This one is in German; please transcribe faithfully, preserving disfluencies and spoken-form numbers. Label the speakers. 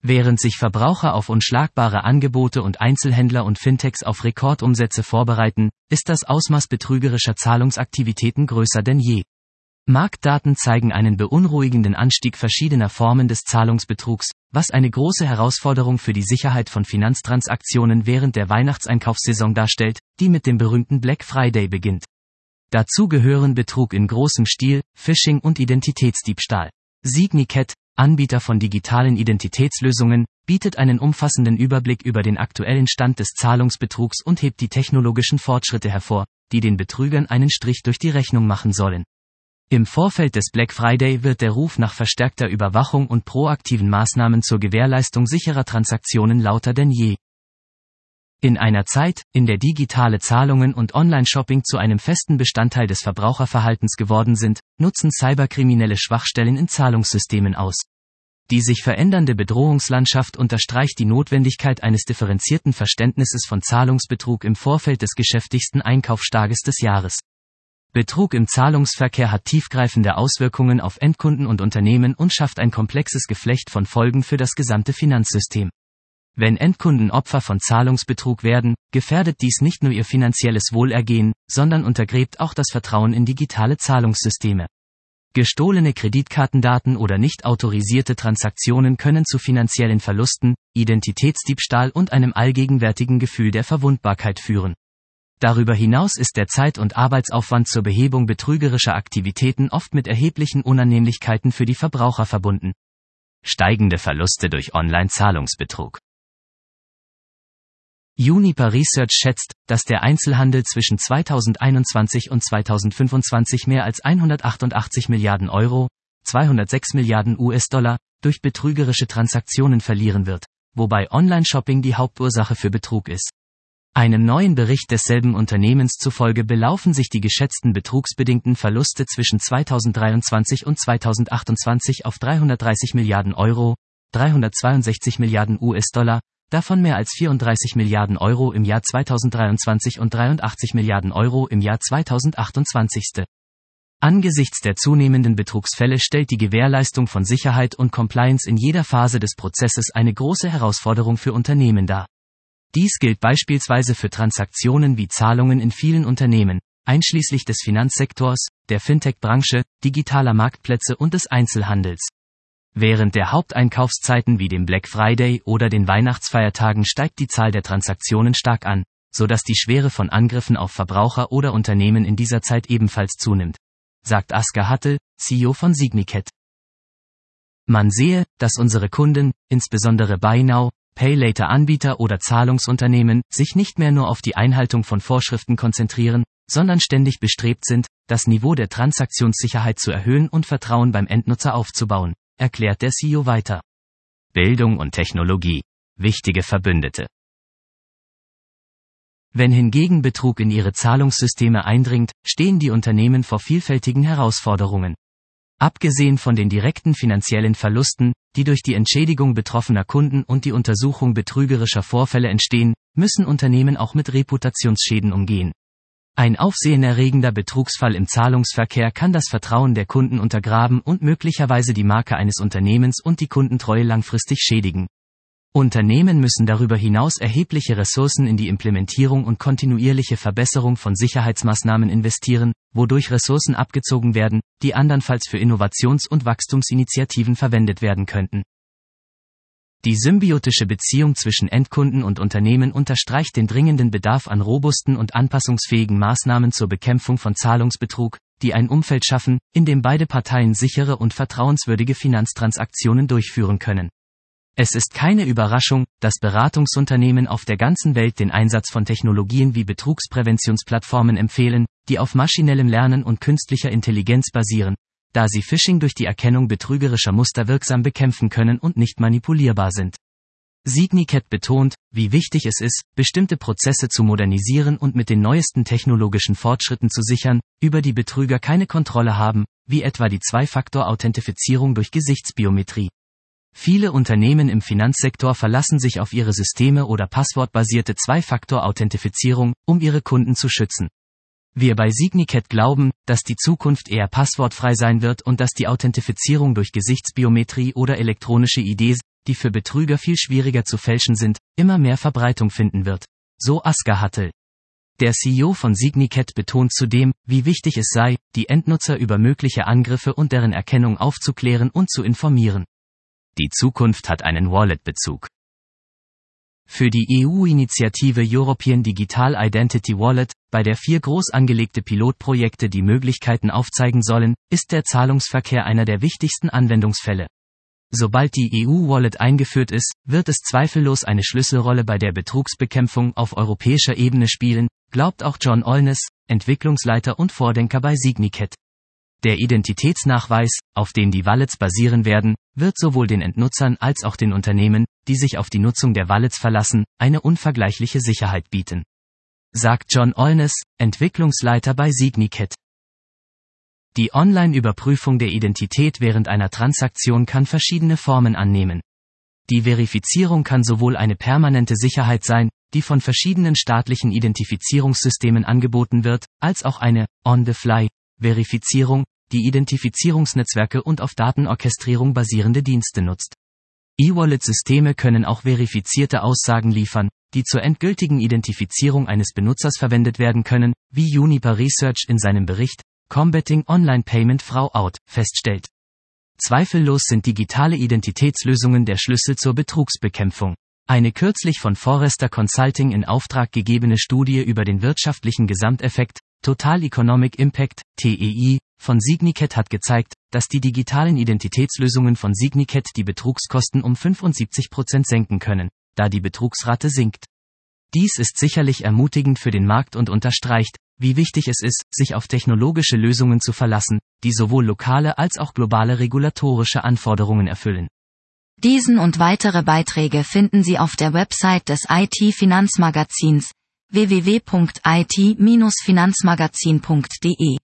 Speaker 1: Während sich Verbraucher auf unschlagbare Angebote und Einzelhändler und Fintechs auf Rekordumsätze vorbereiten, ist das Ausmaß betrügerischer Zahlungsaktivitäten größer denn je. Marktdaten zeigen einen beunruhigenden Anstieg verschiedener Formen des Zahlungsbetrugs, was eine große Herausforderung für die Sicherheit von Finanztransaktionen während der Weihnachtseinkaufssaison darstellt, die mit dem berühmten Black Friday beginnt. Dazu gehören Betrug in großem Stil, Phishing und Identitätsdiebstahl. Signicat, Anbieter von digitalen Identitätslösungen, bietet einen umfassenden Überblick über den aktuellen Stand des Zahlungsbetrugs und hebt die technologischen Fortschritte hervor, die den Betrügern einen Strich durch die Rechnung machen sollen. Im Vorfeld des Black Friday wird der Ruf nach verstärkter Überwachung und proaktiven Maßnahmen zur Gewährleistung sicherer Transaktionen lauter denn je. In einer Zeit, in der digitale Zahlungen und Online-Shopping zu einem festen Bestandteil des Verbraucherverhaltens geworden sind, nutzen Cyberkriminelle Schwachstellen in Zahlungssystemen aus. Die sich verändernde Bedrohungslandschaft unterstreicht die Notwendigkeit eines differenzierten Verständnisses von Zahlungsbetrug im Vorfeld des geschäftigsten Einkaufstages des Jahres. Betrug im Zahlungsverkehr hat tiefgreifende Auswirkungen auf Endkunden und Unternehmen und schafft ein komplexes Geflecht von Folgen für das gesamte Finanzsystem. Wenn Endkunden Opfer von Zahlungsbetrug werden, gefährdet dies nicht nur ihr finanzielles Wohlergehen, sondern untergräbt auch das Vertrauen in digitale Zahlungssysteme. Gestohlene Kreditkartendaten oder nicht autorisierte Transaktionen können zu finanziellen Verlusten, Identitätsdiebstahl und einem allgegenwärtigen Gefühl der Verwundbarkeit führen. Darüber hinaus ist der Zeit- und Arbeitsaufwand zur Behebung betrügerischer Aktivitäten oft mit erheblichen Unannehmlichkeiten für die Verbraucher verbunden. Steigende Verluste durch Online-Zahlungsbetrug. Juniper Research schätzt, dass der Einzelhandel zwischen zweitausendeinundzwanzig und zweitausendfünfundzwanzig mehr als hundertachtundachtzig Milliarden Euro, zweihundertsechs Milliarden U S-Dollar, durch betrügerische Transaktionen verlieren wird, wobei Online-Shopping die Hauptursache für Betrug ist. Einem neuen Bericht desselben Unternehmens zufolge belaufen sich die geschätzten betrugsbedingten Verluste zwischen zweitausenddreiundzwanzig und zweitausendachtundzwanzig auf dreihundertdreißig Milliarden Euro, dreihundertzweiundsechzig Milliarden U S-Dollar, davon mehr als vierunddreißig Milliarden Euro im Jahr zweitausenddreiundzwanzig und dreiundachtzig Milliarden Euro im Jahr zweitausendachtundzwanzig. Angesichts der zunehmenden Betrugsfälle stellt die Gewährleistung von Sicherheit und Compliance in jeder Phase des Prozesses eine große Herausforderung für Unternehmen dar. Dies gilt beispielsweise für Transaktionen wie Zahlungen in vielen Unternehmen, einschließlich des Finanzsektors, der Fintech-Branche, digitaler Marktplätze und des Einzelhandels. Während der Haupteinkaufszeiten wie dem Black Friday oder den Weihnachtsfeiertagen steigt die Zahl der Transaktionen stark an, sodass die Schwere von Angriffen auf Verbraucher oder Unternehmen in dieser Zeit ebenfalls zunimmt, sagt Asker Hattel, C E O von Signicat. Man sehe, dass unsere Kunden, insbesondere Buy Now, Pay Later Anbieter oder Zahlungsunternehmen, sich nicht mehr nur auf die Einhaltung von Vorschriften konzentrieren, sondern ständig bestrebt sind, das Niveau der Transaktionssicherheit zu erhöhen und Vertrauen beim Endnutzer aufzubauen, erklärt der C E O weiter. Bildung und Technologie. Wichtige Verbündete. Wenn hingegen Betrug in ihre Zahlungssysteme eindringt, stehen die Unternehmen vor vielfältigen Herausforderungen. Abgesehen von den direkten finanziellen Verlusten, die durch die Entschädigung betroffener Kunden und die Untersuchung betrügerischer Vorfälle entstehen, müssen Unternehmen auch mit Reputationsschäden umgehen. Ein aufsehenerregender Betrugsfall im Zahlungsverkehr kann das Vertrauen der Kunden untergraben und möglicherweise die Marke eines Unternehmens und die Kundentreue langfristig schädigen. Unternehmen müssen darüber hinaus erhebliche Ressourcen in die Implementierung und kontinuierliche Verbesserung von Sicherheitsmaßnahmen investieren, wodurch Ressourcen abgezogen werden, die andernfalls für Innovations- und Wachstumsinitiativen verwendet werden könnten. Die symbiotische Beziehung zwischen Endkunden und Unternehmen unterstreicht den dringenden Bedarf an robusten und anpassungsfähigen Maßnahmen zur Bekämpfung von Zahlungsbetrug, die ein Umfeld schaffen, in dem beide Parteien sichere und vertrauenswürdige Finanztransaktionen durchführen können. Es ist keine Überraschung, dass Beratungsunternehmen auf der ganzen Welt den Einsatz von Technologien wie Betrugspräventionsplattformen empfehlen, die auf maschinellem Lernen und künstlicher Intelligenz basieren, da sie Phishing durch die Erkennung betrügerischer Muster wirksam bekämpfen können und nicht manipulierbar sind. Signicat betont, wie wichtig es ist, bestimmte Prozesse zu modernisieren und mit den neuesten technologischen Fortschritten zu sichern, über die Betrüger keine Kontrolle haben, wie etwa die Zwei-Faktor-Authentifizierung durch Gesichtsbiometrie. Viele Unternehmen im Finanzsektor verlassen sich auf ihre Systeme oder passwortbasierte Zwei-Faktor-Authentifizierung, um ihre Kunden zu schützen. Wir bei Signicat glauben, dass die Zukunft eher passwortfrei sein wird und dass die Authentifizierung durch Gesichtsbiometrie oder elektronische I Ds die für Betrüger viel schwieriger zu fälschen sind, immer mehr Verbreitung finden wird. So Asker Hattel. Der C E O von Signicat betont zudem, wie wichtig es sei, die Endnutzer über mögliche Angriffe und deren Erkennung aufzuklären und zu informieren. Die Zukunft hat einen Wallet-Bezug. Für die E U-Initiative European Digital Identity Wallet, bei der vier groß angelegte Pilotprojekte die Möglichkeiten aufzeigen sollen, ist der Zahlungsverkehr einer der wichtigsten Anwendungsfälle. Sobald die E U-Wallet eingeführt ist, wird es zweifellos eine Schlüsselrolle bei der Betrugsbekämpfung auf europäischer Ebene spielen, glaubt auch John Olnes, Entwicklungsleiter und Vordenker bei Signicat. Der Identitätsnachweis, auf dem die Wallets basieren werden, wird sowohl den Endnutzern als auch den Unternehmen, die sich auf die Nutzung der Wallets verlassen, eine unvergleichliche Sicherheit bieten. Sagt John Olnes, Entwicklungsleiter bei Signicat. Die Online-Überprüfung der Identität während einer Transaktion kann verschiedene Formen annehmen. Die Verifizierung kann sowohl eine permanente Sicherheit sein, die von verschiedenen staatlichen Identifizierungssystemen angeboten wird, als auch eine On-the-Fly-Verifizierung, die Identifizierungsnetzwerke und auf Datenorchestrierung basierende Dienste nutzt. E-Wallet-Systeme können auch verifizierte Aussagen liefern, die zur endgültigen Identifizierung eines Benutzers verwendet werden können, wie Juniper Research in seinem Bericht Combating Online Payment Fraud feststellt. Zweifellos sind digitale Identitätslösungen der Schlüssel zur Betrugsbekämpfung. Eine kürzlich von Forrester Consulting in Auftrag gegebene Studie über den wirtschaftlichen Gesamteffekt, Total Economic Impact, T E I, von Signicat hat gezeigt, dass die digitalen Identitätslösungen von Signicat die Betrugskosten um fünfundsiebzig Prozent senken können, da die Betrugsrate sinkt. Dies ist sicherlich ermutigend für den Markt und unterstreicht, wie wichtig es ist, sich auf technologische Lösungen zu verlassen, die sowohl lokale als auch globale regulatorische Anforderungen erfüllen.
Speaker 2: Diesen und weitere Beiträge finden Sie auf der Website des I T-Finanzmagazins w w w punkt i t Bindestrich finanzmagazin punkt d e.